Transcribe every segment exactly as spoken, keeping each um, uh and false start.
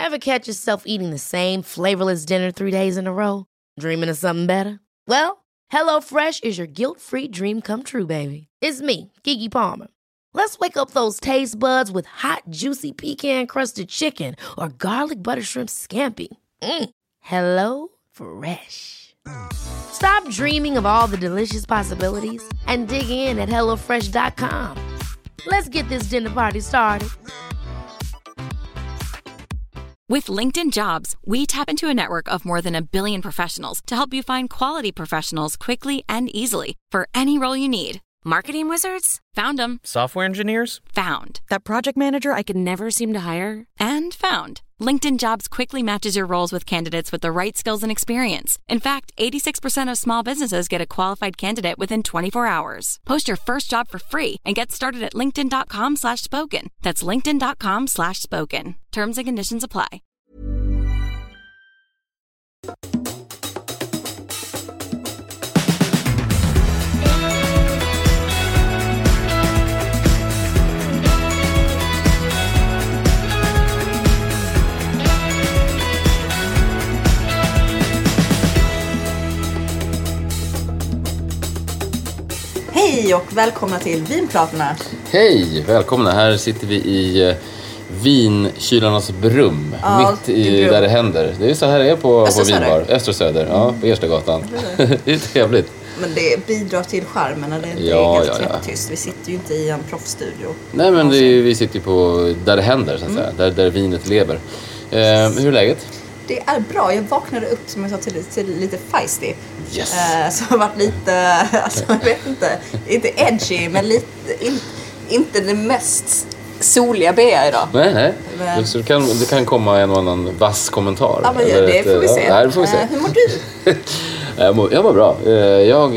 Ever catch yourself eating the same flavorless dinner three days in a row? Dreaming of something better? Well, HelloFresh is your guilt-free dream come true, baby. It's me, Keke Palmer. Let's wake up those taste buds with hot, juicy pecan-crusted chicken or garlic butter shrimp scampi. Mm. Hello Fresh. Stop dreaming of all the delicious possibilities and dig in at hello fresh dot com. Let's get this dinner party started. With LinkedIn Jobs, we tap into a network of more than a billion professionals to help you find quality professionals quickly and easily for any role you need. Marketing wizards? Found them. Software engineers? Found. That project manager I could never seem to hire? And found. LinkedIn Jobs quickly matches your roles with candidates with the right skills and experience. In fact, eighty-six percent of small businesses get a qualified candidate within twenty-four hours. Post your first job for free and get started at linkedin.com slash spoken. That's linkedin.com slash spoken. Terms and conditions apply. Hej och välkomna till Vinpratarna. Hej, välkomna. Här sitter vi i uh, vinkylarnas brum. Ja, mitt i där det händer. Det är så här det är på, på vinbar. Östra Söder, mm. ja, på Erstagatan. Det är trevligt. Men det bidrar till charmen när det inte ja, är helt ja, ja. knäpptyst. Vi sitter ju inte i en proffsstudio. Nej, men det är, vi sitter ju på där det händer, så att säga. Mm. Där, där vinet lever. Uh, hur är läget? Det är bra. Jag vaknade upp, som jag sa, till, till lite feisty. Yes. Uh, så har varit lite, alltså jag vet inte, inte edgy, men lite, in, inte det mest soliga B idag. Nej, nej. Men... Så det, kan, det kan komma en och annan vass kommentar. Ja, men ja, det ett, får vi se. Ja, det får vi se. Uh, hur mår du? jag, mår, jag mår bra. Jag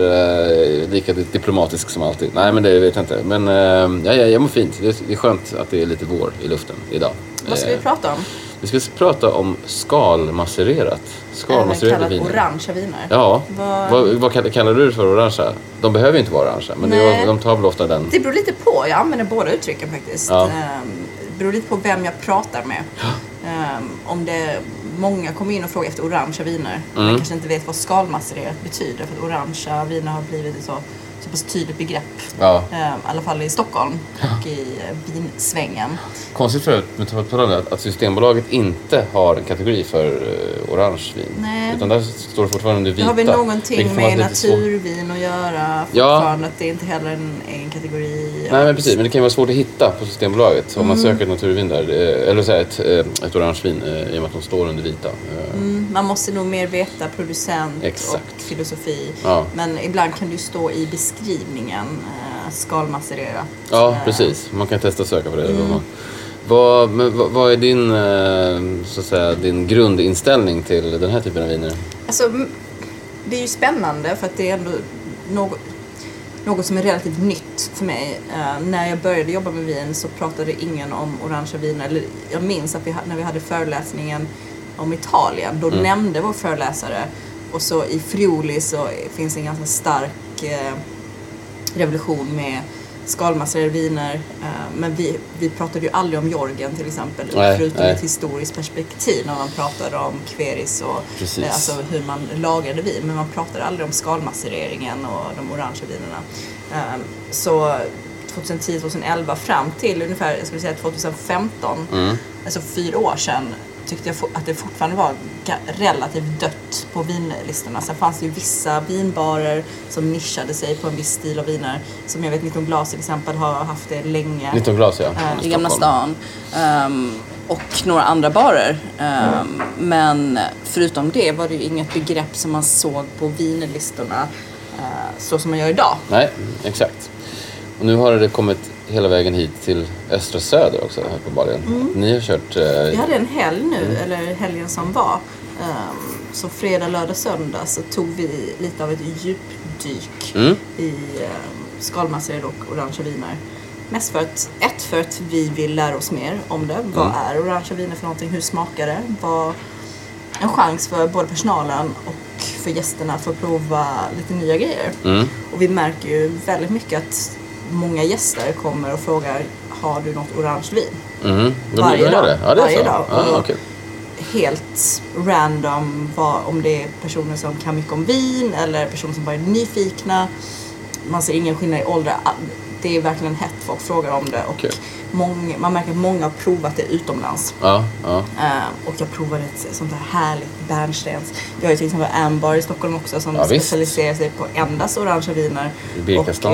är lika diplomatisk som alltid. Nej, men det vet jag inte. Men ja, jag mår fint. Det är skönt att det är lite vår i luften idag. Vad ska vi prata om? Vi ska prata om skalmassererat. Skalmassererade viner. Orangea viner. Ja. Vad... Vad, vad kallar du det för orangea? De behöver inte vara orangea, men det, de tar väl ofta den. Det beror lite på. Jag använder båda uttrycken faktiskt. Ja. Det beror lite på vem jag pratar med. Ja. Um, om det många kommer in och frågar efter orangea viner. Mm. Man kanske inte vet vad skalmassererat betyder, för att orangea viner har blivit ett så så pass tydligt begrepp. Ja. Um, I alla fall i Stockholm och i uh, vinsvängen. Konstigt för att, att Systembolaget inte har en kategori för uh, orange vin. Nej. Utan där står det fortfarande under vita. Det har vi någonting med naturvin svår... att göra fortfarande. Ja. Att det är inte heller en egen kategori. Nej, men precis. Men det kan vara svårt att hitta på Systembolaget. Om mm. man söker ett naturvin där. Eller så här, ett, ett orange vin i och med att de står under vita. Mm. Man måste nog mer veta producent Exakt. och filosofi. Ja. Men ibland kan du stå i beskrivningen eh, skalmassererat. Ja, precis. Man kan testa att söka på det. Mm. Vad, men, vad, vad är din, så att säga, din grundinställning till den här typen av viner? Alltså, det är ju spännande för att det är ändå något, något som är relativt nytt för mig. Uh, när jag började jobba med vin så pratade ingen om orangea viner. Eller, jag minns att vi, när vi hade föreläsningen om Italien, då mm. nämnde vår föreläsare. Och så i Friuli så finns en ganska stark eh, revolution med skalmasserade viner. Eh, men vi, vi pratade ju aldrig om Jorgen till exempel. Nej, förutom nej. ett historiskt perspektiv när man pratade om kveris och eh, alltså hur man lagade vin. Men man pratade aldrig om skalmassereringen och de orangea vinerna. Eh, så tjugohundratio tjugoelva fram till ungefär jag skulle säga tjugohundrafemton, mm. alltså fyra år sedan, tyckte jag att det fortfarande var relativt dött på vinlistorna. Sen fanns det ju vissa vinbarer som nischade sig på en viss stil av viner. Som jag vet, nitton Glas till exempel har haft det länge. nitton Glas, ja. Äh, I Gamla stan. Um, och några andra barer. Um, mm. Men förutom det var det ju inget begrepp som man såg på vinlistorna uh, så som man gör idag. Nej, exakt. Och nu har det kommit hela vägen hit till Östra Söder också här på Balien. Mm. Ni har kört... Eh... Vi hade en helg nu, mm. eller helgen som var. Um, så fredag, lördag, söndag så tog vi lite av ett djupdyk mm. i um, skalmasserade och orangea viner. Mest för att, ett för att vi vill lära oss mer om det. Mm. Vad är orangea viner för någonting? Hur smakar det? Vad... En chans för både personalen och för gästerna att få prova lite nya grejer. Mm. Och vi märker ju väldigt mycket att många gäster kommer och frågar, har du något orange vin. Mm. Varje dag. Det. Ja, det är Varje så. dag. Ah, Och okay. Helt random vad, om det är personer som kan mycket om vin eller personer som bara är nyfikna. Man ser ingen skillnad i ålder. Det är verkligen hett, folk frågar om det. Och okay. många, man märker att många har provat det utomlands. Ja, ja. Uh, och jag provade ett sånt här härligt bärnstens. Vi har ju till exempel Ambar i Stockholm också som ja, specialiserar sig på endast orangea viner. Birkastan. Och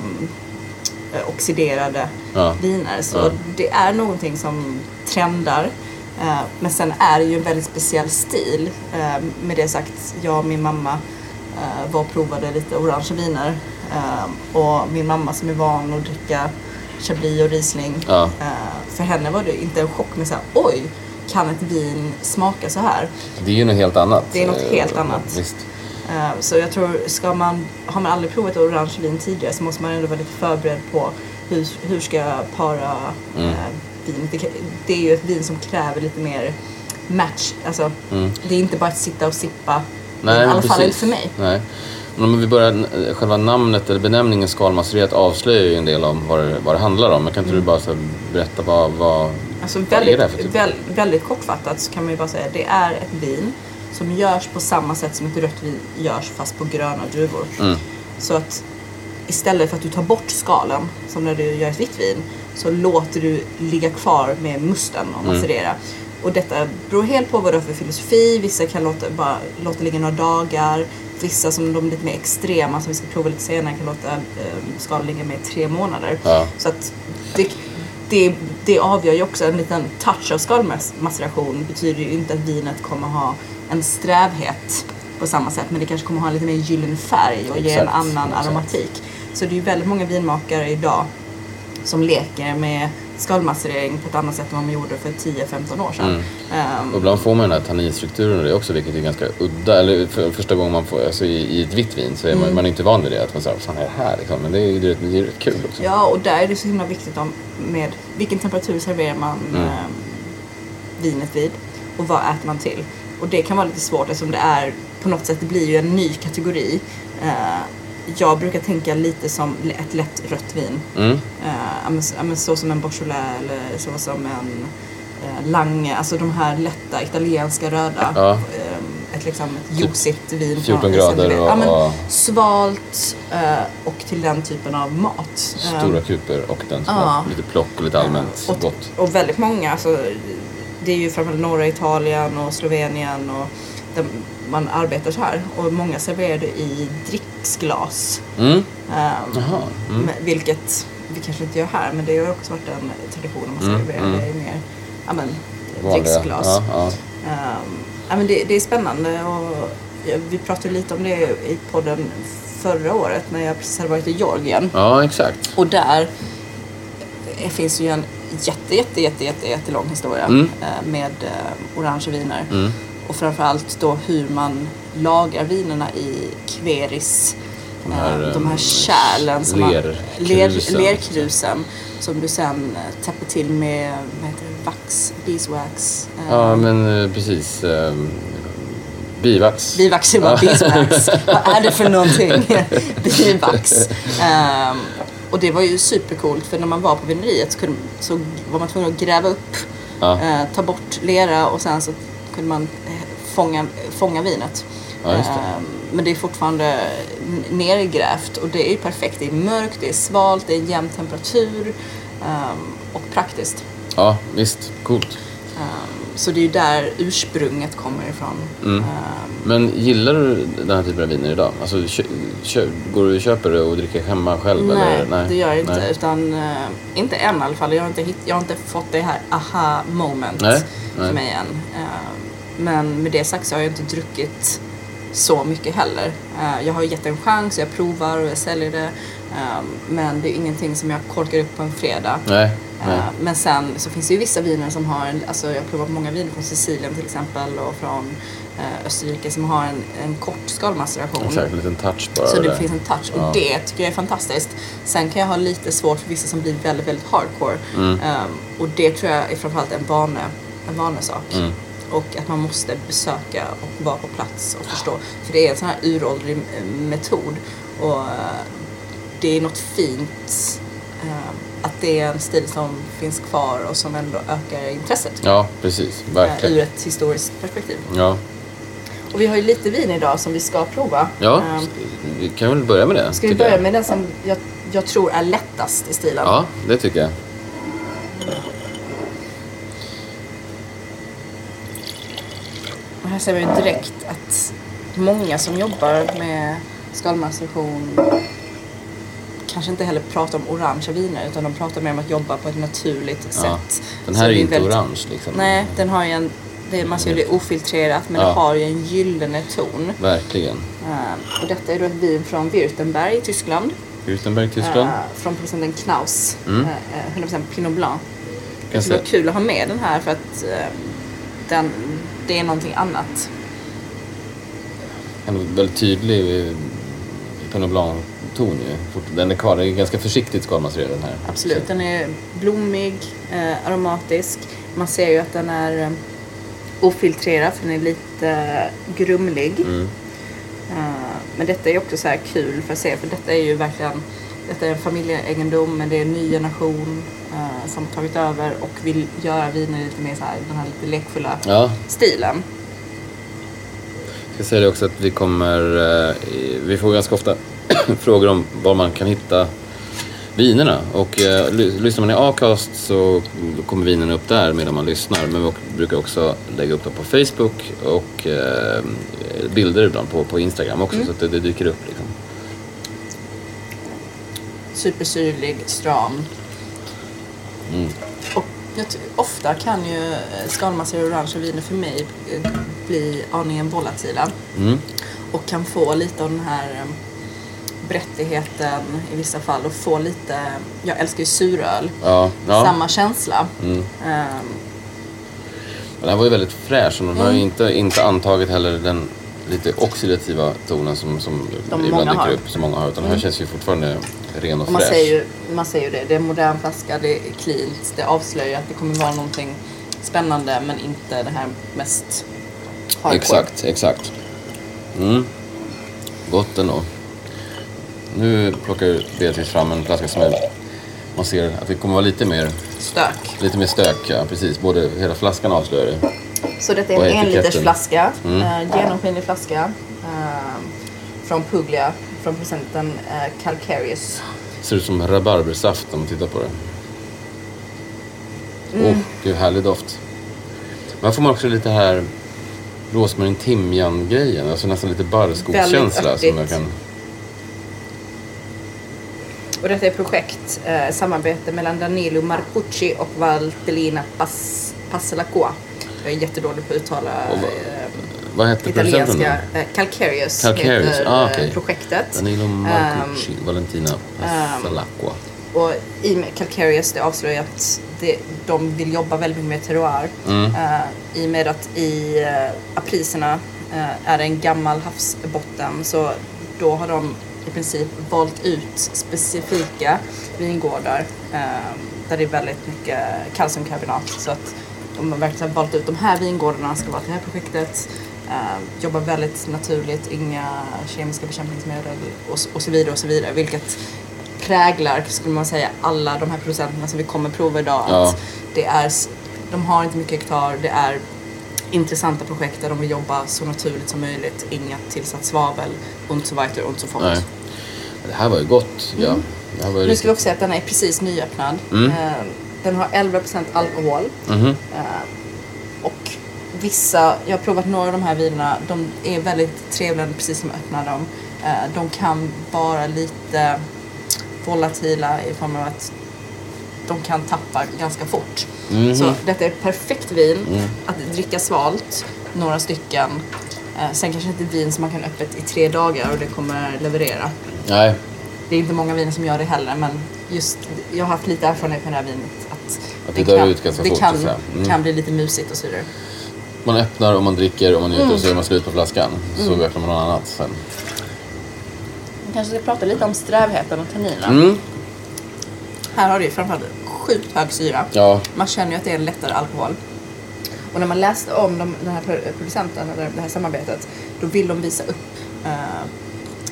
uh, oxiderade ja. viner. Så ja. det är någonting som trendar. Uh, men sen är det ju en väldigt speciell stil. Uh, med det sagt, jag och min mamma uh, var och provade lite orangea viner. Uh, och min mamma som är van att dricka Chablis och Riesling. Ja. Uh, för henne var det inte en chock med så här, oj, kan ett vin smaka så här? Det är ju något helt annat. Det är något helt annat. Visst. Uh, så jag tror, ska man, har man aldrig provat orange vin tidigare så måste man ändå vara lite förberedd på hur, hur ska jag para mm. uh, vinet. Det, det är ju ett vin som kräver lite mer match. Alltså, mm. det är inte bara att sitta och sippa. Nej, i alla precis. fall inte för mig. Nej. Men om vi börjar, själva namnet eller benämningen skalmasserat avslöjar ju en del om vad det, vad det handlar om. Men kan inte mm. du bara så berätta vad, vad, alltså vad väldigt, är det för typ? Väldigt, väldigt kortfattat så kan man ju bara säga att det är ett vin som görs på samma sätt som ett rött vin görs fast på gröna druvor. Mm. Så att istället för att du tar bort skalen som när du gör ett vitt vin så låter du ligga kvar med musten och masserera. Mm. Och detta beror helt på vad du har för filosofi. Vissa kan låta, bara låta ligga några dagar. Vissa som de är lite mer extrema som vi ska prova lite senare kan låta eh, skalen ligga med tre månader. Ja. Så att det, det, det avgör ju också en liten touch av skalmaceration. Betyder ju inte att vinet kommer ha en strävhet på samma sätt. Men det kanske kommer ha en lite mer gyllene färg och ge en annan exakt. aromatik. Så det är ju väldigt många vinmakare idag som leker med skalmacerering på ett annat sätt än vad man gjorde för tio femton år sedan. Mm. Um, och ibland får man den här tanninstrukturen och det också, vilket är ganska udda. Eller för första gången man får, alltså i, i ett vitt vin så är man, mm. man är inte van vid det. Att man säger, vad fan är det här? Liksom. Men det är ju det, det är rätt kul också. Ja, och där är det så himla viktigt om med vilken temperatur serverar man mm. um, vinet vid och vad äter man till. Och det kan vara lite svårt eftersom det är på något sätt, det blir ju en ny kategori. Uh, Jag brukar tänka lite som ett lätt rött vin. Mm. Uh, så som en Beaujolais eller så som en uh, Lange. Alltså de här lätta italienska röda. Ja. Uh, ett liksom ett juicigt vin. fjorton grader och, ja, men, och... svalt uh, och till den typen av mat. Stora uh, kuper och den som uh, lite plock och lite allmänt uh, och, gott. Och väldigt många. Alltså, det är ju framförallt norra Italien och Slovenien och de, man arbetar så här och många serverar det i dricksglas. Mm. Um, Jaha, mm. Vilket vi kanske inte gör här, men det har också varit en tradition om man serverar mm, det i mer ja, men, dricksglas. Ja, ja. Um, ja, men det, det är spännande och ja, vi pratade lite om det i podden förra året när jag precis hade varit i Georgien. Ja, exakt. Och där finns ju en jätte, jätte, jätte, jätte, jättelång historia mm. med uh, orangea viner. Mm. Och framförallt då hur man lagar vinerna i kveris. De här, de här kärlen. Som lerkrusen. Man, ler, lerkrusen. Som du sen täpper till med vad heter det, vax, beeswax. Ja, men precis. Bivax. Bivax, ja. Beeswax. Vad är det för någonting? Bivax. Um, och det var ju supercoolt för när man var på vineriet så, kunde, så var man tvungen att gräva upp, ja. uh, ta bort lera och sen så kunde man fånga, fånga vinet. Ja, just det. Uh, men det är fortfarande nergrävt och det är ju perfekt. Det är mörkt, det är svalt, det är jämn temperatur um, och praktiskt. Ja, visst. Coolt. Um, så det är ju där ursprunget kommer ifrån. Mm. Um, men gillar du den här typen av viner idag? Alltså, kö, kö, går du och köper det och dricker hemma själv? Nej, eller? Nej, det gör jag inte. Nej. Utan, uh, inte än i alla fall. Jag har inte, hitt, jag har inte fått det här aha moment nej, för nej. mig än. Uh, men med det sagt så har jag inte druckit så mycket heller. Uh, jag har gett en chans, jag provar och jag säljer det. Uh, men det är ingenting som jag korkar upp på en fredag. Nej, nej. Uh, men sen så finns det ju vissa viner som har en, alltså jag har provat många viner från Sicilien till exempel och från uh, Österrike som har en, en kort skalmaceration. Exakt, en liten touch bara. Så det där. finns en touch och ja. det tycker jag är fantastiskt. Sen kan jag ha lite svårt för vissa som blir väldigt, väldigt hardcore. Mm. Um, och det tror jag är framförallt en vane, en vanesak. Mm. Och att man måste besöka och vara på plats och förstå. För det är en sån här uråldrig metod. Och det är något fint att det är en stil som finns kvar och som ändå ökar intresset. Ja, precis. Verkligen. Ur ett historiskt perspektiv. Ja. Och vi har ju lite vin idag som vi ska prova. Ja, um, vi kan väl börja med det. Ska vi börja jag. med den som jag, jag tror är lättast i stilen? Ja, det tycker jag. Och här ser vi ju direkt att många som jobbar med skalmaceration kanske inte heller pratar om orangea viner, utan de pratar mer om att jobba på ett naturligt ja. sätt. Den här så är inte väldigt, orange liksom. Nej, den har ju en, det, man ser det ofiltrerat, men ja. det har ju en gyllene ton. Verkligen. Uh, och detta är då ett vin från Württemberg i Tyskland. Württemberg, Tyskland. Uh, från producenten Knaus. Mm. Uh, hundra procent Pinot Blanc. Det skulle vara kul att ha med den här för att uh, den, det är någonting annat. En väldigt tydlig Pinot Blanc-ton ju. Den är kvar, det är ganska försiktigt skalmacerad den här. Absolut, den är blommig, eh, aromatisk. Man ser ju att den är eh, ofiltrerad, för den är lite eh, grumlig. Mm. Uh, men detta är också så här kul för att se, för detta är ju verkligen, detta är en familjeegendom, men det är en ny generation uh, som tagit över och vill göra viner lite mer så här, den här lite lekfulla ja. stilen. Jag ska säga det också att vi kommer, eh, vi får ganska ofta frågor om var man kan hitta vinerna. Och eh, lyssnar man i Acast så kommer vinerna upp där medan man lyssnar. Men vi brukar också lägga upp dem på Facebook och eh, bilder ibland på, på Instagram också, mm. så att det, det dyker upp liksom. Supersyrlig, stram. Mm. Och jag ty- ofta kan ju skalmacerade orangea viner för mig bli aningen volatila. Mm. Och kan få lite av den här brättigheten i vissa fall och få lite, jag älskar ju suröl, ja, ja. samma känsla. Mm. Um, den här var ju väldigt fräsch och den mm. har ju inte, inte antagit heller den lite oxidativa tonen som, som ibland dyker upp, som många har, utan mm. här känns ju fortfarande ren och, och man fräsch. Säger ju, man säger ju det, det är en modern flaska, det är cleant, det avslöjar att det kommer vara någonting spännande, men inte det här mest hardcore. Exakt, exakt. Mm. Gott ändå. Nu plockar Beatrice fram en flaska som är, man ser att det kommer vara lite mer stök. Lite mer stök, ja, precis. Både hela flaskan avslöjar det. Så detta är en en liters flaska, mm. uh, genomskinlig flaska uh, från Puglia, från producenten uh, Calcareous. Ser ut som rabarbersaft om man tittar på det. Åh, mm. oh, gud, härlig doft. Men får man också lite här rosmarin timjan grejen, alltså nästan lite barrskogskänsla som jag kan. Och detta är projekt, eh, samarbete mellan Danilo Marcucci och Valtellina Pas- Passalacqua. Jag är jättedålig på att uttala eh, vad heter italienska. Eh, Calcareous, Calcareous. heter Ah, okay. projektet. Danilo Marcucci, um, Valentina Passalacqua. Um, och i med Calcareous, det avslöjar att det, de vill jobba väldigt mycket med terroir. Mm. Uh, I med att i uh, apriserna uh, är det en gammal havsbotten, så då har de i princip valt ut specifika vingårdar eh, där det är väldigt mycket kalciumkarbonat, så att de har verkligen valt ut de här vingårdarna ska vara till det här projektet, eh, jobbar väldigt naturligt, inga kemiska bekämpningsmedel och, och så vidare och så vidare, vilket präglar, skulle man säga, alla de här producenterna som vi kommer prova idag. Ja. Att det är, de har inte mycket hektar, det är intressanta projekt där de vill jobba så naturligt som möjligt, inga tillsatt svavel och så vidare och så fort. Nej. Det här var ju gott. Ja. Mm. Det här var ju nu ska vi också säga att den är precis nyöppnad. Mm. Den har elva procent alkohol. Mm. Och vissa, jag har provat några av de här vinerna, de är väldigt trevliga precis som jag öppnar dem. De kan vara lite volatila i form av att de kan tappa ganska fort. Mm. Så detta är ett perfekt vin mm. att dricka svalt, några stycken. Eh, sen kanske inte vin som man kan öppet i tre dagar och det kommer leverera. Nej. Det är inte många viner som gör det heller, men just jag har haft lite erfarenhet med det här vinet. Att, att det, det kan, ut ganska det fort, kan, mm. kan bli lite musigt och så vidare. Man öppnar och man dricker och man njuter mm. och så gör man slut på flaskan. Så mm. öppnar man något annat sen. Man kanske ska prata lite om strävheten och tanninen. Mm. Här har det ju framförallt sjukt hög syra. Ja. Man känner ju att det är en lättare alkohol. Och när man läste om de, den här producenten eller det här samarbetet, då vill de visa upp eh,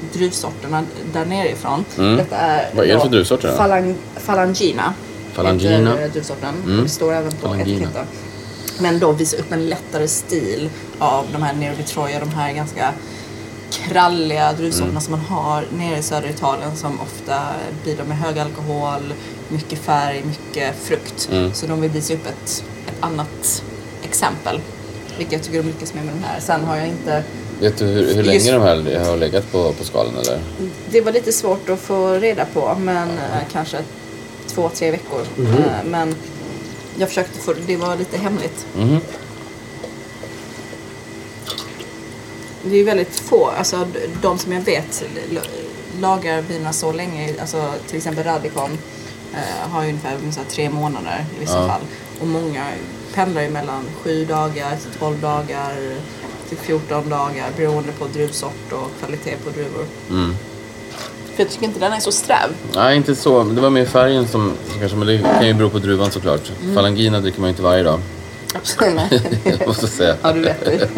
druvsorterna där nerifrån. Mm. Detta är Vad är det för druvsorter? Falang, Falangina. Falangina. Heter druvsorten. Mm. Det står även på Falangina. etiketten. Men då visar upp en lättare stil av de här Nero di Troia, de här ganska kralliga druvsorterna mm. som man har nere i södra Italien, som ofta bidrar med hög alkohol, mycket färg, mycket frukt. Mm. Så de vill visa upp ett, ett annat exempel, vilket jag tycker de lyckas med med de här. Sen har jag inte... Vet du hur, hur länge just, de här har legat på, på skalan eller? Det var lite svårt att få reda på, men eh, kanske två, tre veckor. Mm. Eh, men jag försökte få, det var lite hemligt. Mm. Det är ju väldigt få, alltså de som jag vet lagar viner så länge, alltså till exempel Radikon eh, har ju ungefär, ungefär tre månader i vissa ja. fall. Och många pendlar ju mellan sju dagar till tolv dagar till fjorton dagar beroende på druvsort och kvalitet på druvor. Mm. För jag tycker inte den är så sträv. Nej, inte så. Det var mer färgen som, som kanske, men det kan ju bero på druvan såklart. Mm. Falangina dricker man ju inte varje dag. Absolut. Jag måste säga. Ja, du vet det.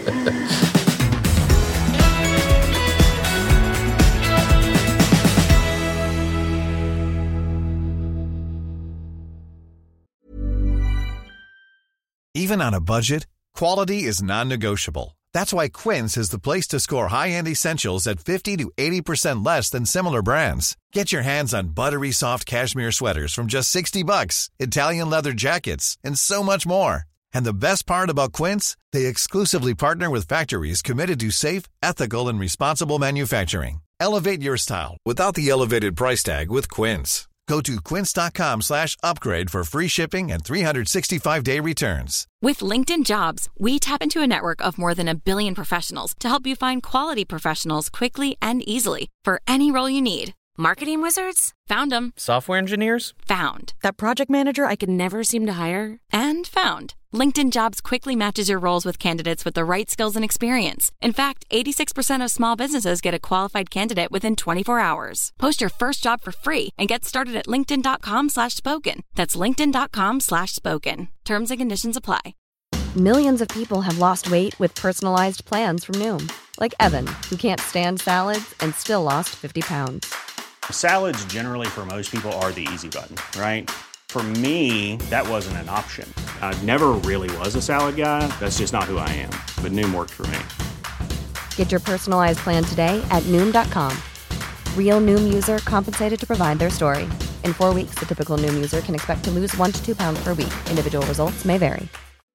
Even on a budget, quality is non-negotiable. That's why Quince is the place to score high-end essentials at fifty to eighty percent less than similar brands. Get your hands on buttery soft cashmere sweaters from just sixty bucks, Italian leather jackets, and so much more. And the best part about Quince, they exclusively partner with factories committed to safe, ethical, and responsible manufacturing. Elevate your style without the elevated price tag with Quince. Go to quince.com slash upgrade for free shipping and three sixty-five day returns. With LinkedIn Jobs, we tap into a network of more than a billion professionals to help you find quality professionals quickly and easily for any role you need. Marketing wizards? Found them. Software engineers? Found. That project manager I could never seem to hire? And found. LinkedIn Jobs quickly matches your roles with candidates with the right skills and experience. In fact, eighty-six percent of small businesses get a qualified candidate within twenty-four hours. Post your first job for free and get started at linkedin.com slash spoken. That's linkedin.com slash spoken. Terms and conditions apply. Millions of people have lost weight with personalized plans from Noom. Like Evan, who can't stand salads and still lost fifty pounds. Salads generally for most people are the easy button, right? For me, that wasn't an option. I never really was a salad guy. That's just not who I am. But Noom worked for me. Get your personalized plan today at Noom dot com. Real Noom user compensated to provide their story. In four weeks, the typical Noom user can expect to lose one to two pounds per week. Individual results may vary.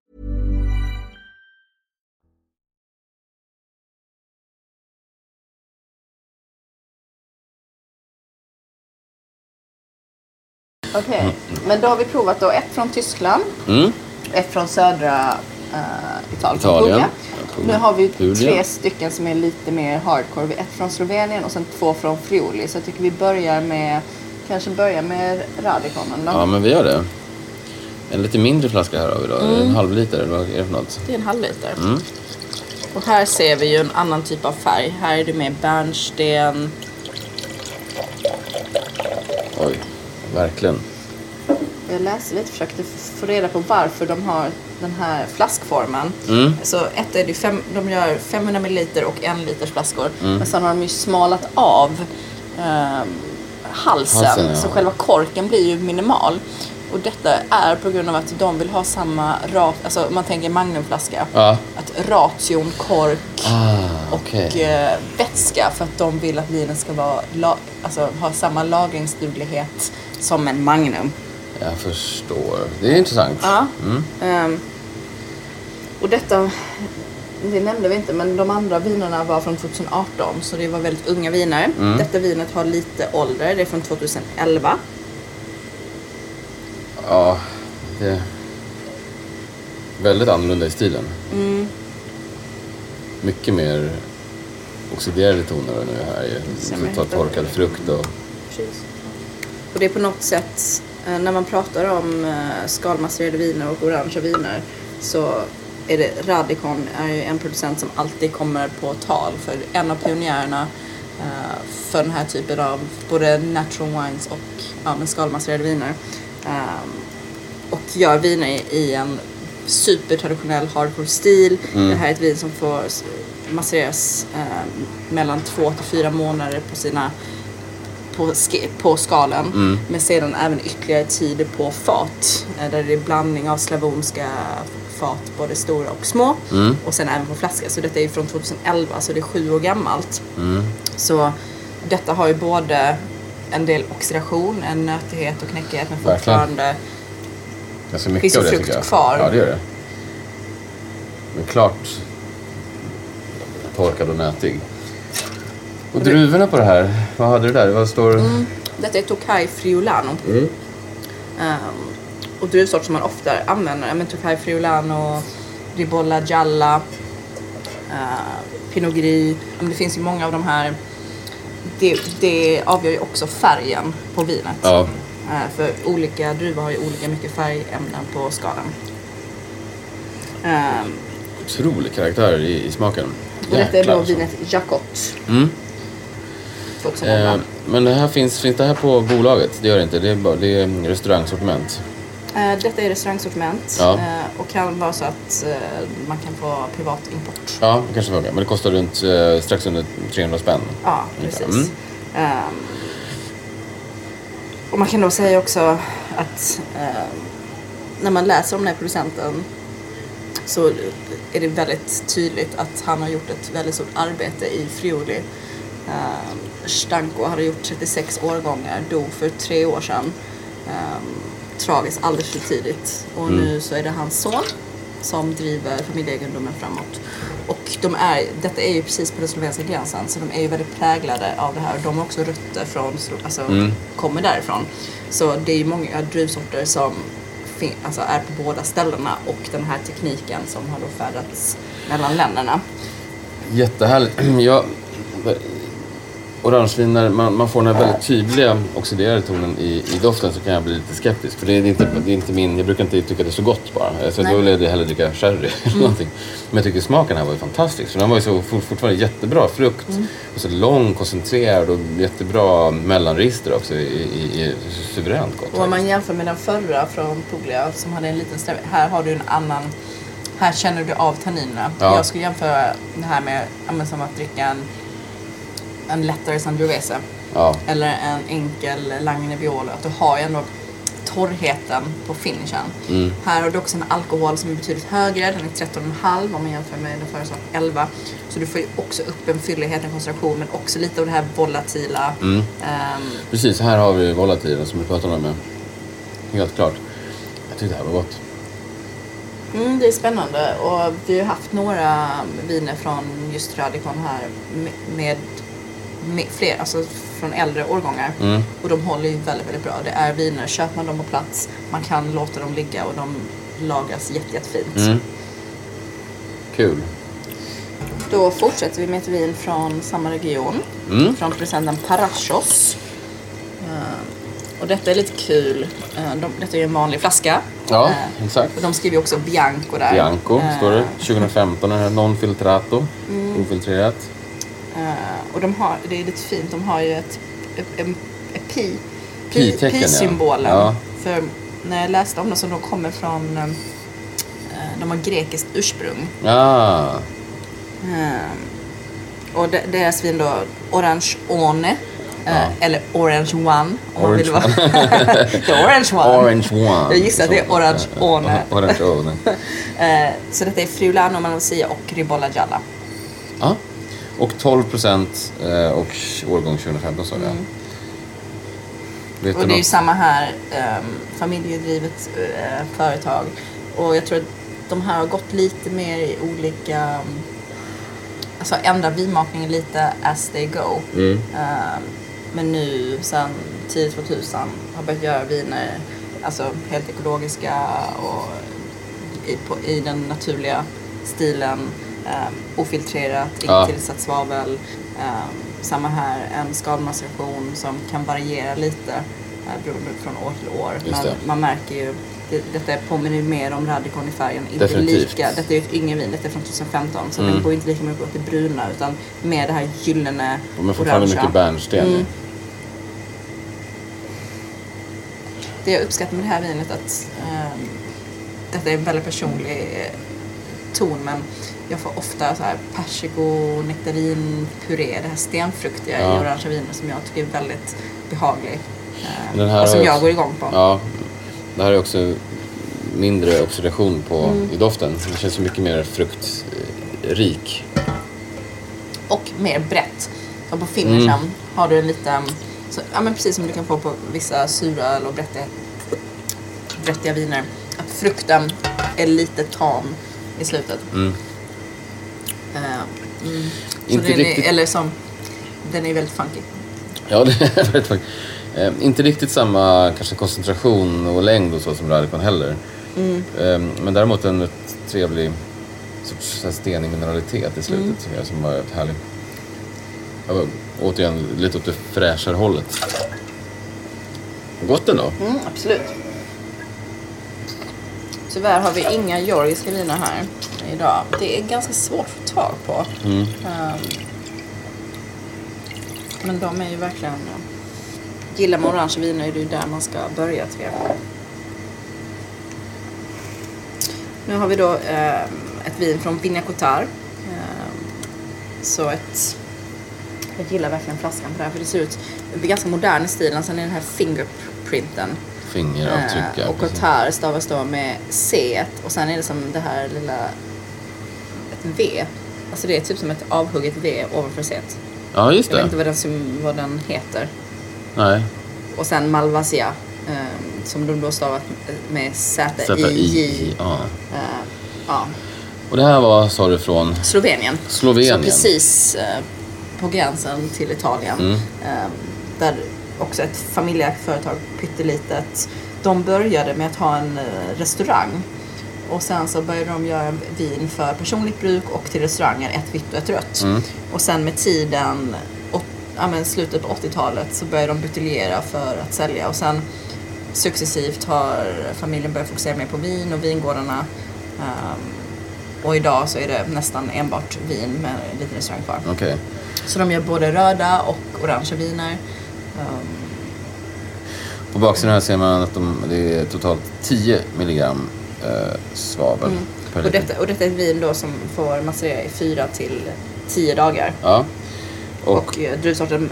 Okej, okay. Men då har vi provat då ett från Tyskland, mm. ett från södra uh, Italien, Italien. Nu har vi Puglia. Tre stycken som är lite mer hardcore. Vi ett från Slovenien och sen två från Friuli. Så jag tycker vi börjar med, kanske börjar med Radikonen då. Ja, men vi gör det. En lite mindre flaska här har vi då, mm. en halv liter eller vad är det för något? Det är en halv liter. Mm. Och här ser vi ju en annan typ av färg. Här är det med bärnsten. Oj. Verkligen. Jag läste lite, försökte få reda på varför de har den här flaskformen. Mm. Så ett är det fem, de gör femhundra milliliter och en liters flaskor. Mm. Men sen har de ju smalat av eh, halsen, halsen ja. Så själva korken blir ju minimal. Och detta är på grund av att de vill ha samma rat, alltså man tänker magnumflaska. Ja. Att ration, kork ah, okay. och eh, vätska, för att de vill att vinen ska vara la, alltså, ha samma lagringsduglighet som en magnum. Jag förstår. Det är intressant. Ja. Mm. Um, och detta, det nämnde vi inte, men de andra vinerna var från tjugoarton, så det var väldigt unga viner. Mm. Detta vinet har lite ålder, det är från tjugoelva. Ja, det är väldigt annorlunda i stilen. Mm. Mycket mer oxiderade toner nu här. Som tar torkad frukt och... Precis. Och det är på något sätt, när man pratar om skalmasserade viner och orangea viner, så är det Radikon är ju en producent som alltid kommer på tal, för en av pionjärerna för den här typen av både natural wines och ja, men skalmasserade viner. Um, och gör viner i en supertraditionell hardcore stil. Mm. Det här är ett vin som får masseras eh, mellan två till fyra månader på sina på, sk- på skalen. Mm. Men sedan även ytterligare tid på fat. Eh, där det är blandning av slavonska fat, både stora och små. Mm. Och sen även på flaska. Så detta är från tjugoelva, så det är sju år gammalt. Mm. Så detta har ju både en del oxidation, en nötighet och knäckighet, men fortfarande ganska mycket av det frukt tycker jag. Kvar. Ja, det gör det. Men klart torkad och nötig. Och druvorna på det här, vad hade du där? Vad står... Mm. Detta är Tokai Friulano. Mm. Um, och druvsort som man ofta använder. Men Tokai Friulano, Ribolla Gialla, uh, Pinot Gris. Men det finns ju många av de här. Det, det avgör ju också färgen på vinet. Ja. Uh, för olika druvor har ju olika mycket färgämnen på skalan. Um, Otrolig karaktär i, i smaken. Och detta är då vinet Jacot. Mm. Eh, men det här finns, finns det här på bolaget? Det gör det inte, det är, bara, det är restaurangsortiment. Eh, detta är restaurangsortiment. Ja. eh, och kan vara så att eh, man kan få privat import. Ja, det kanske funkar. Men det kostar runt eh, strax under trehundra spänn. Ja, precis. Mm. Um, och man kan då säga också att eh, när man läser om den här producenten så är det väldigt tydligt att han har gjort ett väldigt stort arbete i Friuli. Uh, Stanko hade gjort trettiosex årgångar, dog för tre år sedan. Um, tragiskt alldeles för tidigt. Och mm. nu så är det hans son som driver familjeegendomen framåt. Och de är, detta är ju precis på den slovenska gränsen, så de är ju väldigt präglade av det här. De har också rötter från, alltså mm. kommer därifrån. Så det är ju många druvsorter som fin- alltså är på båda ställena, och den här tekniken som har då färdats mellan länderna. Jättehärligt. Jag... Orangeviner, man, man får den här väldigt tydliga oxiderade tonen i, i doften, så kan jag bli lite skeptisk. För det är inte, det är inte min, jag brukar inte tycka det är så gott bara. Så då vill jag hellre dricka sherry eller mm. någonting. Men jag tycker smaken här var ju fantastisk. För den var ju så fortfarande jättebra frukt. Mm. Och så lång, koncentrerad och jättebra mellanregister också. I, i, i suveränt gott. Och om man jämför med den förra från Puglia som hade en liten stämning. Här har du en annan, här känner du av tanninerna. Ja. Jag skulle jämföra det här med, som att dricka en en lättare Sangiovese. Ja. Eller en enkel Langhe Nebbiolo. Att du har ju ändå torrheten på finishen. Mm. Här har du också en alkohol som är betydligt högre. Den är tretton komma fem om man jämför med den förra elva. Så du får ju också upp en fyllighet, en koncentration, men också lite av det här volatila. Mm. Um, Precis, här har vi volatilen som vi pratade om. Helt klart. Jag tycker det här var gott. Mm, det är spännande. Och vi har haft några viner från just Radikon här med, med Med fler, alltså från äldre årgångar. Mm. Och de håller ju väldigt, väldigt bra. Det är viner, köper man dem på plats, man kan låta dem ligga och de lagras jätte, jättefint. Mm. Kul. Då fortsätter vi med ett vin från samma region. Mm. Från producenten Parachos. Uh, och detta är lite kul. Uh, de, detta är en vanlig flaska. Ja, uh, exakt. Och de skriver också Bianco där. Bianco, uh, står det. tjugo femton är non filtrato. Mm. Ofiltrerat. Uh, och de har, det är lite fint, de har ju ett, ett, ett, ett pi, pi, pi-symbolen. Ja. För när jag läste om det så de kommer från, uh, de har grekiskt ursprung. Ja. Uh, och de, deras vin då, Orange One, uh, ja. Eller Orange One, om man vill vara. Det är Orange One. Orange One. Jag gissar att det är Orange One. Orange One. uh, så detta är Friulano, Malvasia och Ribolla Gialla. Ja. Och tolv procent eh, och årgång tjugo femton så mm. Vet och det något? Är ju samma här, um, familjedrivet uh, företag. Och jag tror att de här har gått lite mer i olika, um, alltså ändra vinmakningen lite as they go. Mm. Uh, men nu sen tidigt tvåtusen har börjat göra viner, alltså helt ekologiska och i, på, i den naturliga stilen. Um, ofiltrerat, inte ja. Tillsatt svavel. Um, samma här, en skalmaceration som kan variera lite uh, beroende från år till år. Men man märker ju, det, detta påminner mer om Radikon i färgen. Inte definitivt. Lika, detta är ju ett yngre detta är från tjugo femton. Så mm. den går inte lika mycket åt det bruna utan mer det här gyllene, orangea. Men fortfarande mycket bärnsten. Mm. Det jag uppskattar med det här vinet att um, detta är en väldigt personlig ton, men jag får ofta så här persiko, nektarin, puré, det här stenfruktiga Ja. i orangea viner som jag tycker är väldigt behaglig. Eh, Den här och som är jag också- går igång på. Ja, det här är också mindre oxidation på, Mm. i doften. Det känns så mycket mer fruktrik. Och mer brett. Och på finishen Mm. har du en liten, så, ja men precis som du kan få på vissa sura eller brättiga, brättiga viner. Att frukten är lite tam i slutet. Mm. Eh, mm. Så Inte den riktigt- är, eller som, den är väldigt funky. Ja, det är väldigt faktiskt. Eh, inte riktigt samma kanske koncentration och längd och så som Radikon heller. Mm. Eh, men däremot en ett trevlig sorts så här stenig mineralitet i slutet Mm. som, jag, som var ett härligt. Jag var, återigen lite åt det fräschare hållet. Gott ändå. Mm, absolut. Tyvärr har vi inga georgiska viner här idag. Det är ganska svårt att få tag på. Mm. Um, men de är ju verkligen... Gillar man orangea viner är det ju där man ska börja, tror jag. Nu har vi då eh, ett vin från Vigna Cotard. Eh, så ett... Jag gillar verkligen flaskan på det här, för det ser ut... Det blir ganska modern i stilen. Sen är den här fingerprinten. Fingeravtryck. Eh, och Cotard stavas då med C. Och sen är det som det här lilla... Ett V. Alltså det är typ som ett avhugget V ovanför C. Ja, just Jag vet det. inte vad den, som, vad den heter. Nej. Och sen Malvasia. Eh, som de då stavat med Z I J. Ja. Eh, ja. Och det här var, sa du, från Slovenien. Slovenien. Så precis eh, på gränsen till Italien. Mm. Eh, där också ett familjeägt företag, pyttelitet. De började med att ha en eh, restaurang. Och sen så började de göra vin för personligt bruk och till restauranger, ett vitt och ett rött. Mm. Och sen med tiden, åt, ja, men slutet på åttiotalet, så började de buteljera för att sälja. Och sen successivt har familjen börjat fokusera mer på vin och vingårdarna. Um, och idag så är det nästan enbart vin med lite restaurang kvar. Okej. Så de gör både röda och orangea viner. Um, På baksidan här ser man att de, det är totalt tio milligram eh, svavel per och, liter. detta, och detta är ett vin då som får macerera i fyra till tio dagar. Ja. Och, Och eh, druvsorten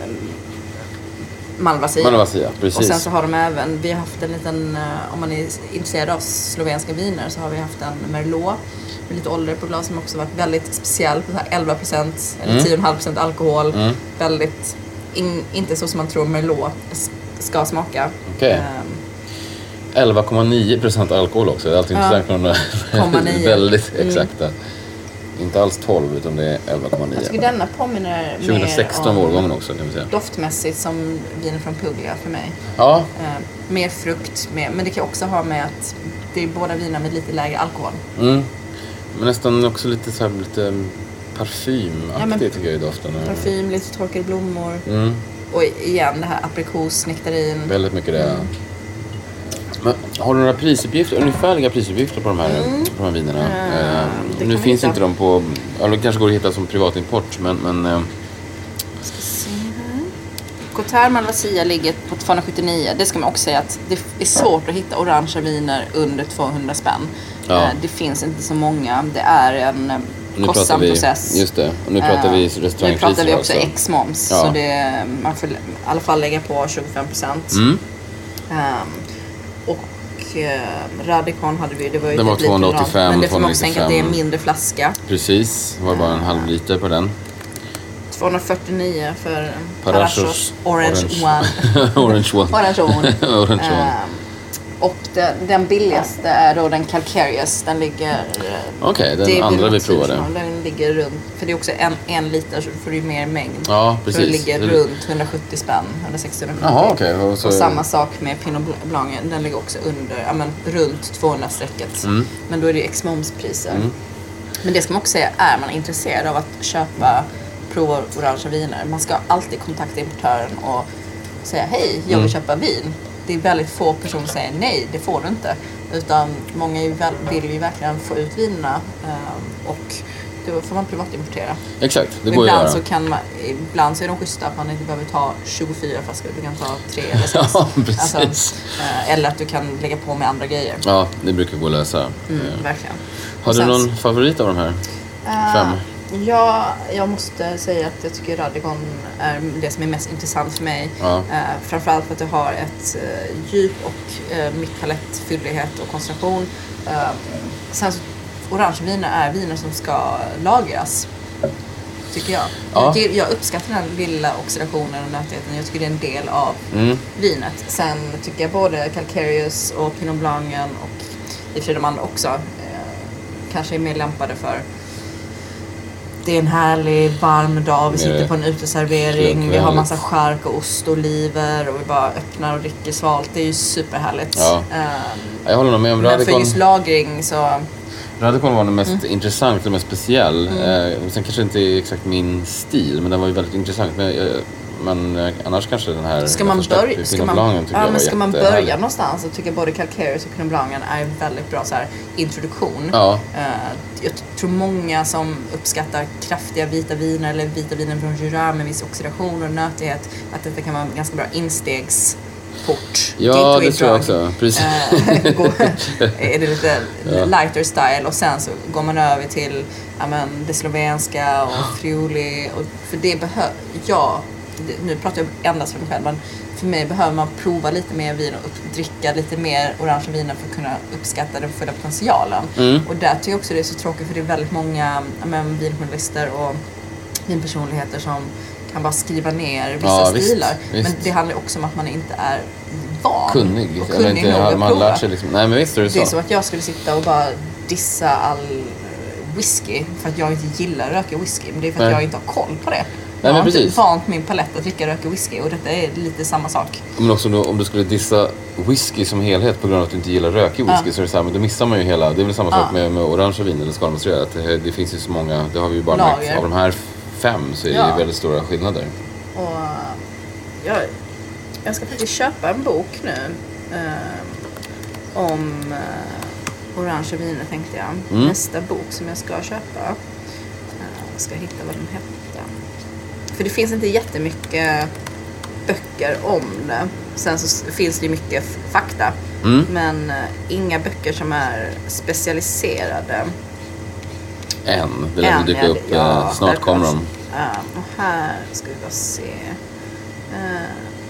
Malvasia. Malvasia, precis. Och sen så har de även, vi har haft en liten, eh, om man är intresserad av slovenska viner, så har vi haft en Merlot med lite ålder på glas som också varit väldigt speciell, på så här elva procent eller Mm. tio komma fem procent alkohol. Mm. Väldigt, in, inte så som man tror Merlot ska smaka. Okej. Ehm, elva komma nio procent alkohol också. Det är alltid Ja. intressant. komma nio. Väldigt Mm. exakta. Inte alls tolv, utan det är elva komma jag tycker nio. denna påminner tjugohundrasexton mer var om årgången också, kan vi säga. doftmässigt som vinen från Puglia för mig. Ja, Eh, mer frukt, mer, men det kan också ha med att det är båda viner med lite lägre alkohol. mm. Men nästan också lite så här, lite parfymaktigt, Ja, men- tycker jag i doften. Parfym, lite torkade blommor. Mm. Och igen det här aprikos, nektarin. Väldigt mycket det. Mm. Men har du några prisuppgifter, ungefärliga prisuppgifter på de här, på de här vinerna? Mm, Eh, det nu kan vi finns hitta. inte de på, ja, de kanske går att hitta som privatimport, men, men eh, Ska se här. Cotard Malvasia ligger på tvåhundrasjuttionio. Det ska man också säga att det är svårt att hitta orangea viner under tvåhundra spänn. Ja. Eh, Det finns inte så många. Det är en eh, nu pratar kostsam vi, process. just det, och nu pratar Eh, vi Nu restaurangpriser pratar vi också alltså. ex-moms. Ja. Så det, man får i alla fall lägga på tjugofem procent. Mm. Um, och uh, Radikon hade vi, det var ju Den var ett litet tvåhundraåttiofem, rad. Men det får man också tänka att det är en tvåhundranittiofem. mindre flaska. Precis, det var bara en halv liter på den. tvåhundrafyrtionio för Parashos Parashos Orange, Orange. One. Orange One. Orange One. Orange One. Um, och den, den billigaste är då den Calcareous. Den ligger... eh, Okej, den det är andra vi Bilmotiv provade. som har- Den ligger runt... För det är också en, en liter så får du ju mer mängd. Ja, Så precis. det ligger Det- runt hundrasjuttio spänn. hundrasextio till hundrasjuttio. Jaha, okej. Och så- Och samma sak med Pinot Blanc. Den ligger också under, ja men runt tvåhundra-strecket. Mm. Men då är det ju ex-momspriser. Men det ska man också säga, är man intresserad av att köpa prova orangea viner, man ska alltid kontakta importören och säga hej, jag vill Mm. köpa vin. Det är väldigt få personer som säger nej, det får du inte. Utan många är ju väl, vill ju verkligen få ut vinerna eh, och då får man privatimportera. Exakt, det Och går ju att ibland göra. så kan man, ibland så är de schyssta att man inte behöver ta tjugofyra flaskor, du kan ta tre eller sex. Ja, precis. eh, eller att du kan lägga på med andra grejer. Ja, det brukar gå att lösa. Mm, Eh, verkligen. Har du någon favorit av de här uh, fem? Ja, jag måste säga att jag tycker Radigon är det som är mest intressant för mig. Ja. Uh, framförallt för att det har ett uh, djup och uh, mittpalett, fyllighet och koncentration. Uh, sen så, orangeviner är viner som ska lagras, tycker jag. Ja. jag. Jag uppskattar den lilla oxidationen och nötigheten. Jag tycker det är en del av mm. vinet. Sen tycker jag både Calcareous och Pinot Blancen och i och för sig de andra också uh, kanske är mer lämpade för. Det är en härlig varm dag, vi sitter på en uteservering, vi har massa chark och ost och oliver och vi bara öppnar och dricker svalt. Det är ju superhärligt. Ja. Um, jag håller nog med om men Radikon. för just lagring så... Radikon var den mest mm. intressant och mest speciell. Mm. Eh, sen kanske inte är exakt min stil, men den var ju väldigt intressant. Men, eh, men eh, annars kanske den här... Ska man, börja, ska man, ja, men ska man börja någonstans så tycker jag både Calcareous och Pinot Blancen är väldigt bra så här, introduktion. Ja. Uh, jag tror många som uppskattar kraftiga vita viner eller vita viner från Jura med viss oxidation och nötighet, att detta kan vara en ganska bra instegs port. Ja, det tror jag också. Precis. Är det lite ja. lighter style och sen så går man över till ja, men, det slovenska och Friuli och för det behöver ja, det, nu pratar jag endast för mig själv, men för mig behöver man prova lite mer vin och upp, dricka lite mer orange viner för att kunna uppskatta den fulla potentialen. Mm. Och där tycker jag också det är så tråkigt för det är väldigt många ja, men, vinjournalister och vinpersonligheter som kan bara skriva ner vissa ja, stilar. Visst, visst. Men det handlar också om att man inte är van. Kunnig. Och kunnig inte, nog att man prova. lärt sig liksom. Nej, men visst är det, det är så. så att jag skulle sitta och bara dissa all whisky för att jag inte gillar röka whisky. Men det är för att Nej. jag inte har koll på det. Jag Nej, har men inte vant min palett att dricka röka whisky och detta är lite samma sak. Men också då, om du skulle dissa whisky som helhet på grund av att du inte gillar rökig whisky ja. så är det så här, men då missar man ju hela, det är väl samma ja. sak med, med orange vin eller skalmastrerat. Det, det finns ju så många, det har vi ju bara Lager. märkt av de här fem så är det ja. väldigt stora skillnader. Och jag, jag ska faktiskt köpa en bok nu eh, om eh, orange viner tänkte jag. Mm. Nästa bok som jag ska köpa. Jag ska hitta vad den hette. För det finns inte jättemycket böcker om det. Sen så finns det ju mycket fakta. Mm. Men uh, inga böcker som är specialiserade. Än. Det lär dyka upp. Ja, snart kommer de. Uh, och här ska vi bara se. Uh,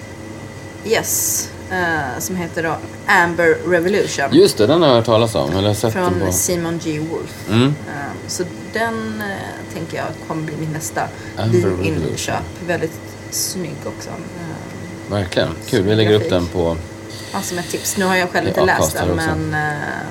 yes. Uh, som heter då Amber Revolution. Just det, den har jag hört talas om. Eller sett från på... Simon G. Wolf. Mm. Uh, så den uh, tänker jag kommer bli min nästa vininköp. Väldigt snygg också. Uh, Verkligen. Kul, vi lägger upp den på... Ja, som ett tips. Nu har jag själv inte läst den, men... Uh,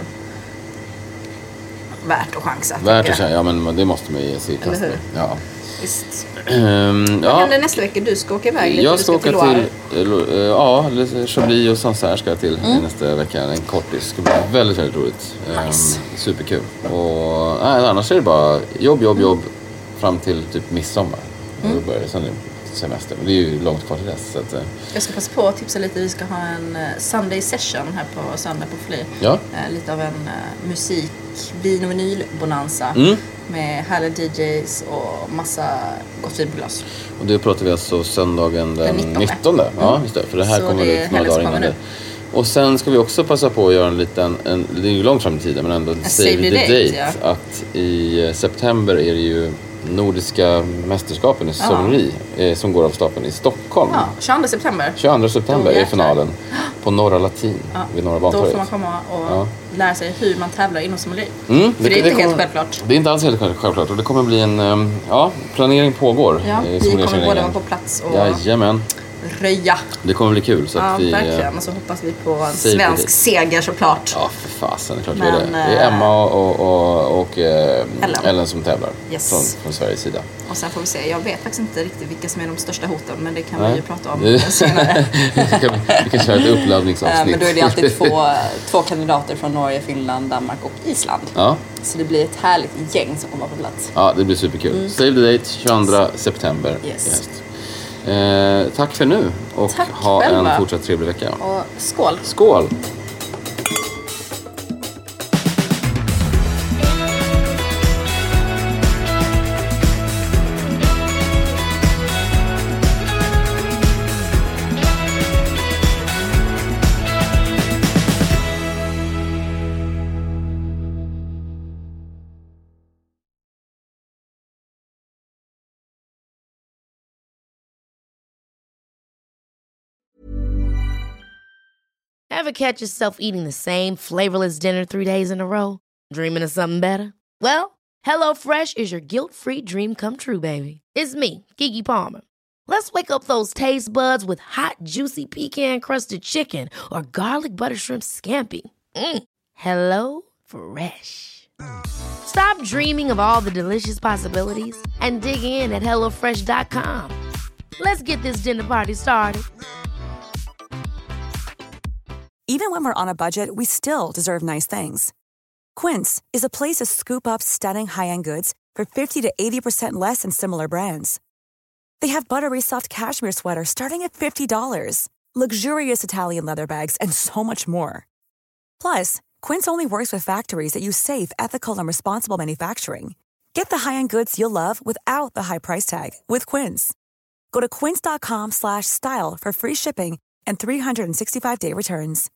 värt att chansa. Värt att chansa, ja men det måste man ge sig i Eller hur? Ja. Visst. Um, Vad ja. händer nästa vecka? Du ska åka iväg lite. Jag ska, ska åka till, till uh, ja, Chablis och Sancerre ska jag till mm. nästa vecka. En kortis. Det ska bli väldigt, väldigt roligt. Nice. Um, superkul. Och nej, annars är det bara jobb, jobb, jobb fram till typ midsommar. Mm. Och då börjar det sen semester. Men det är ju långt kvar till dess. Så att, uh. Jag ska passa på att tipsa lite. Vi ska ha en uh, Sunday session här på söndag på Fly. Ja. Uh, lite av en uh, musik, vin och vinyl-bonanza. Mm. Med härliga D Js och massa gott vin på glas. Och det pratar vi alltså söndagen den, den nittonde. nittonde. Mm. Ja, just det. För det här så kommer det ut några dagar innan det. Och sen ska vi också passa på att göra en liten, en, det är ju långt fram i tiden, men ändå A save the date. date ja. Att i september är det ju Nordiska mästerskapen i sommelier eh, som går av stapeln i Stockholm. Ja, tjugoandra september. tjugoandra september är finalen på Norra Latin ja. vid Norra Bantorget. Då får man komma och ja. lära sig hur man tävlar inom sommelier. Mm, För det, det är inte kommer, helt självklart. Det är inte alls helt självklart och det kommer bli en, ja, planering pågår. Ja, vi kommer båda vara på plats och Jajamän. röja. Det kommer bli kul så att ja, vi... verkligen. Och så hoppas vi på en svensk seger såklart. Ja, för fasen. Det är klart Men, det är det. Det är Emma och, och, och eh, Ellen. Ellen som tävlar yes. från, från Sveriges sida. Och sen får vi se. Jag vet faktiskt inte riktigt vilka som är de största hoten, men det kan Nej. vi ju prata om senare. vi, kan, vi kan köra ett uppladdningsavsnitt. Men då är det alltid två, två kandidater från Norge, Finland, Danmark och Island. Ja. Så det blir ett härligt gäng som kommer på plats. Ja, det blir superkul. Mm. Save the date, tjugoandra september. Yes. Eh, tack för nu och tack ha själva. en fortsatt trevlig vecka. Och skål! Skål! Ever catch yourself eating the same flavorless dinner three days in a row? Dreaming of something better? Well, HelloFresh is your guilt-free dream come true, baby. It's me, Keke Palmer. Let's wake up those taste buds with hot, juicy pecan-crusted chicken or garlic butter shrimp scampi. Mm. Hello Fresh. Stop dreaming of all the delicious possibilities and dig in at hello fresh dot com. Let's get this dinner party started. Even when we're on a budget, we still deserve nice things. Quince is a place to scoop up stunning high-end goods for fifty to eighty percent less than similar brands. They have buttery soft cashmere sweaters starting at fifty dollars, luxurious Italian leather bags, and so much more. Plus, Quince only works with factories that use safe, ethical, and responsible manufacturing. Get the high-end goods you'll love without the high price tag with Quince. Go to quince dot com slash style for free shipping and three sixty-five day returns.